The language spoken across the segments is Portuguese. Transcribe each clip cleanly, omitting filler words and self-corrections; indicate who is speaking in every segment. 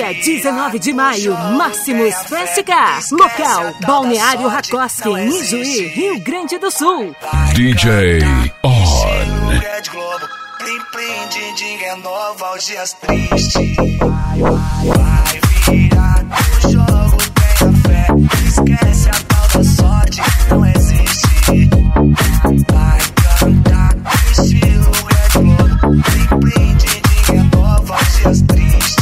Speaker 1: Dia 19 de maio, Máximos Festicar. Local, Balneário Rakoski, em Ijuí, Rio Grande do Sul.
Speaker 2: DJ On.
Speaker 3: Plim, plim, din, din, é novalgias triste. Vai virar o jogo, tenha fé. Esquece a tal da sorte, não existe. Vai cantar, estilo Red Globo. Plim, plim, din, din, é novalgias triste.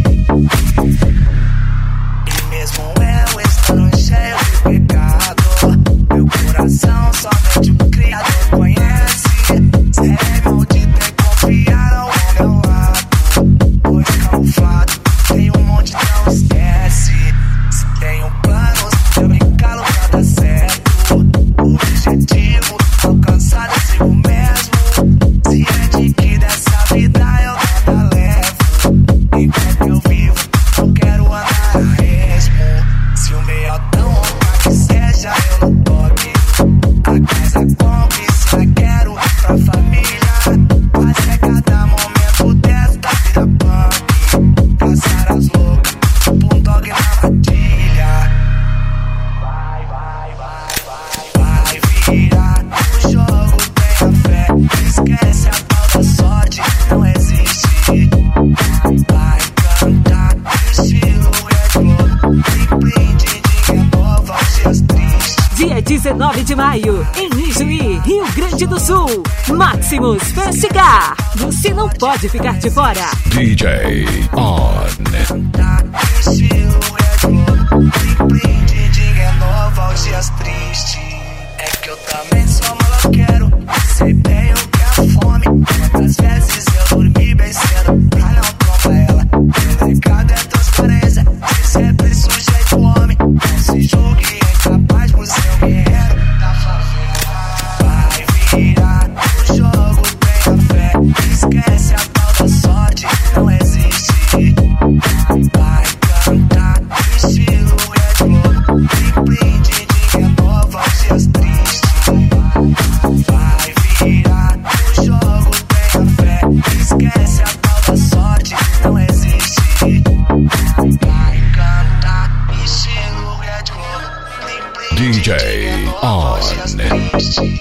Speaker 3: E mesmo eu estando cheio de pecado, meu coração somente o Criador conhece. Cê é maldito, confiaram ao meu lado, pois camuflado tem monte, não esquece. Se tem planos, eu me calo pra dar certo. O objetivo alcançado, eu sigo mesmo. Ciente que dessa vida eu nada levo. Enquanto eu vivo, não quero andar a esmo. Se o meiotão que seja, eu não toque. A casa compre, se eu quero pra família. Mas é cada momento desta vida punk. Caçar as loucas, um dog na matilha. Vai, vai, vai, vai. Vai virar o jogo, tenha fé. Esquece a tal da sorte, não existe. Vai cantar, estilo Red Globo. Plim, plim, din, din, é novalgias tristes.
Speaker 1: Dia 19 de maio, em Ijuí, Rio Grande do Sul. Máximos Festicar. Você não pode ficar de fora.
Speaker 2: DJ On.
Speaker 3: Estilo Red Globo. Plim, plim, din, din, é novalgias triste. É que eu também sou maloqueiro, sei bem o que é fome. Quantas vezes eu dormi bem cedo pra não trombar ela. Meu recado é transparência, se sempre sujeito homem. Não se julgue incapaz por ser um guerreiro da favela. Vai virar o jogo, tenha fé. Esquece a tal da sorte, não existe. Vai cantar, estilo Red Globo. Plim, plim, din, din, é novalgias tristes. Vai virar o jogo, tenha fé. Esquece a tal da sorte, não existe. Vai cantar, estilo Red Globo. Plim, plim,
Speaker 2: DJ On.
Speaker 3: novalgias tristes.